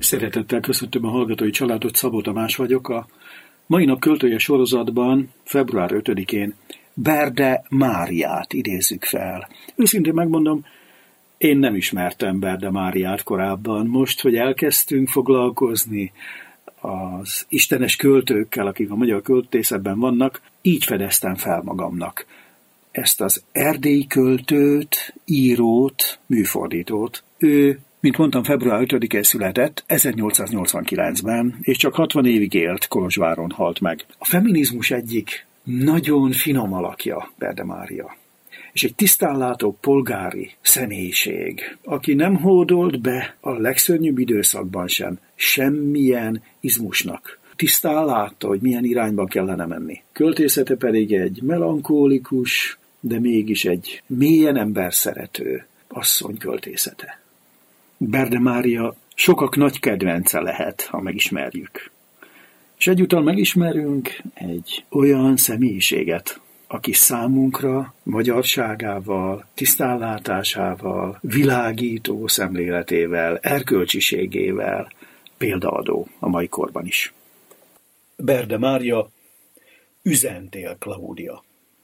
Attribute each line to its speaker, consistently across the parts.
Speaker 1: Szeretettel köszöntöm a hallgatói családot, Szabó Tamás vagyok. A mai nap költője sorozatban február 5-én Berde Máriát idézzük fel. Őszintén megmondom, én nem ismertem Berde Máriát korábban. Most, hogy elkezdtünk foglalkozni az istenes költőkkel, akik a magyar költészetben vannak, így fedeztem fel magamnak ezt az erdélyi költőt, írót, műfordítót. Ő, mint mondtam, február 5-én született, 1889-ben, és csak 60 évig élt, Kolozsváron halt meg. A feminizmus egyik nagyon finom alakja Berde Mária, és egy tisztánlátó polgári személyiség, aki nem hódolt be a legszörnyűbb időszakban sem semmilyen izmusnak. Tisztán látta, hogy milyen irányba kellene menni. Költészete pedig egy melankólikus, de mégis egy mélyen emberszerető asszony költészete. Berde Mária sokak nagy kedvence lehet, ha megismerjük. És egyúttal megismerünk egy olyan személyiséget, aki számunkra magyarságával, tisztánlátásával, világító szemléletével, erkölcsiségével példaadó a mai korban is. Berde Mária, üzentél Klaudia.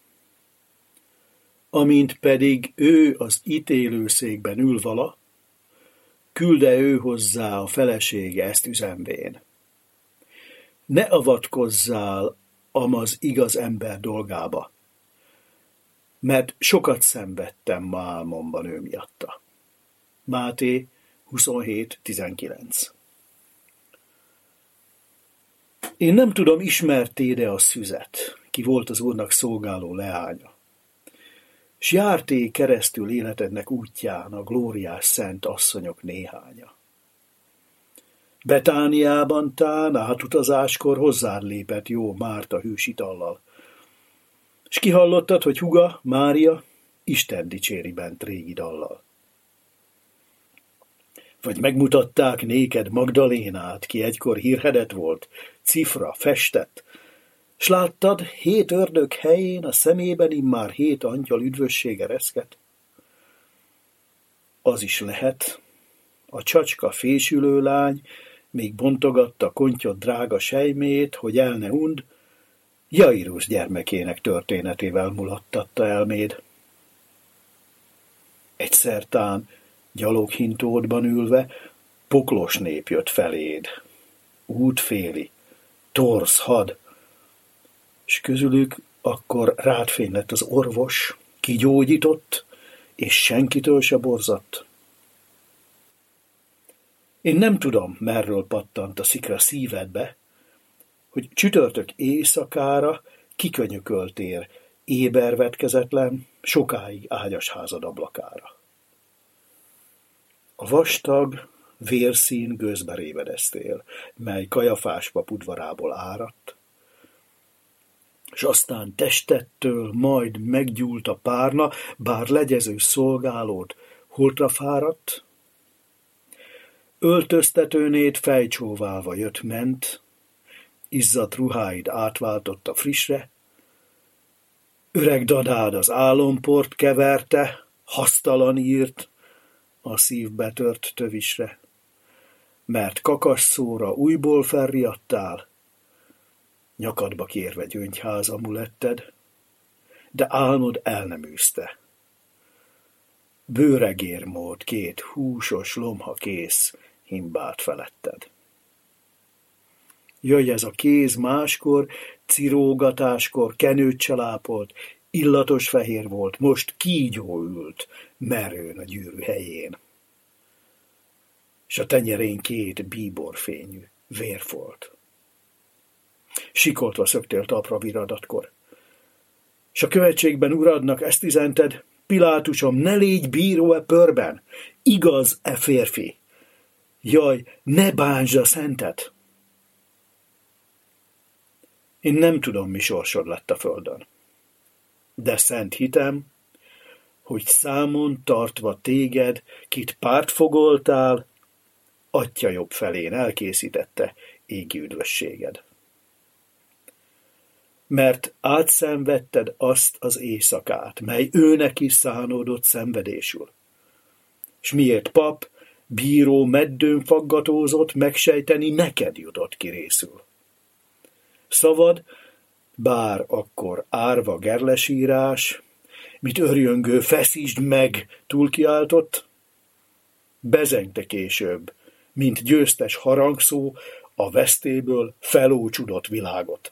Speaker 1: Amint pedig ő az ítélőszékben ül vala, külde ő hozzá a felesége ezt üzenvén. Ne avatkozzál amaz igaz ember dolgába, mert sokat szenvedtem ma álmomban ő miatta. Máté 27.19. Én nem tudom, ismertéd-e a Szüzet, ki volt az Úrnak szolgáló leánya, s járté keresztül életednek útján a glóriás szent asszonyok néhánya. Betániában tán átutazáskor hozzád lépett jó Márta hűs itallal, s kihallottad, hogy húga, Mária, Isten dicséri bent régi dallal. Vagy megmutatták néked Magdalénát, ki egykor hírhedet volt, cifra, festett, s láttad 7 ördög helyén a szemében immár 7 angyal üdvössége reszket? Az is lehet, a csacska fésülő lány még bontogatta kontyod drága sejmét, hogy el ne und, Jairus gyermekének történetével mulattatta elméd. Egyszer tán gyaloghintódban ülve poklos nép jött feléd, útféli, torz had, s közülük akkor rád fény lett az orvos, kigyógyított, és senkitől se borzadt. Én nem tudom, merről pattant a szikra szívedbe, hogy csütörtök éjszakára kikönyököltél, ébervetkezetlen, sokáig ágyas házad ablakára. A vastag, vérszín gőzbe révedeztél, mely Kajafás pap udvarából áradt, s aztán testettől majd meggyúlt a párna, bár legyező szolgálód holtra fáradt. Öltöztetőnéd fejcsóválva jött-ment, izzadt ruháid átváltotta frissre, öreg dadád az álomport keverte, hasztalan írt a szív betört tövisre, mert kakasszóra újból felriadtál, nyakadba kérve gyöngyház amuletted, de álmod el nem űzte. Bőregérmód 2 húsos lomha kész himbált feletted. Jöjj ez a kéz máskor, cirógatáskor kenőt cselápolt, illatos fehér volt, most kígyó ült merőn a gyűrű helyén. S a tenyerén 2 bíborfényű vérfolt. Sikoltva szöktél talpra viradatkor. S a követségben uradnak ezt üzented, Pilátusom, ne légy bíró-e pörben, igaz-e férfi? Jaj, ne bántsd a szentet! Én nem tudom, mi sorsod lett a földön, de szent hitem, hogy számon tartva téged, kit pártfogoltál, Atya jobb felén elkészítette égi üdvösséged. Mert átszenvedted azt az éjszakát, mely ő neki szánódott szenvedésül. S miért pap, bíró meddőn faggatózott, megsejteni neked jutott ki részül. Szavad, bár akkor árva gerlesírás, mit örjöngő feszítsd meg túlkiáltott, bezengte később, mint győztes harangszó a vesztéből felócsudott világot.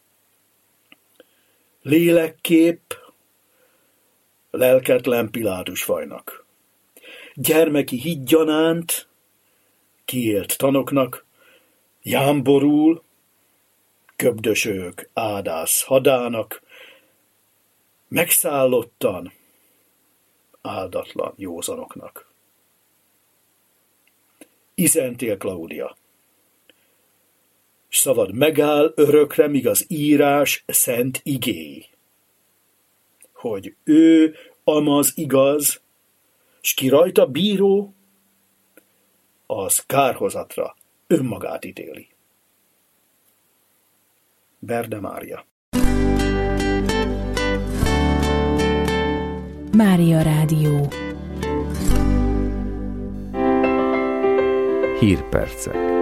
Speaker 1: Lélekkép lelketlen Pilátus fajnak. Gyermeki hídgyanánt, kiélt tanoknak, jámborul, köbdösők ádász hadának, megszállottan, áldatlan józanoknak. Izentél Klaudia. S szavad megáll örökre, míg az írás szent igéi, hogy ő amaz igaz, s ki rajta bíró, az kárhozatra önmagát ítéli. Berde Mária.
Speaker 2: Mária Rádió.
Speaker 3: Hírpercek.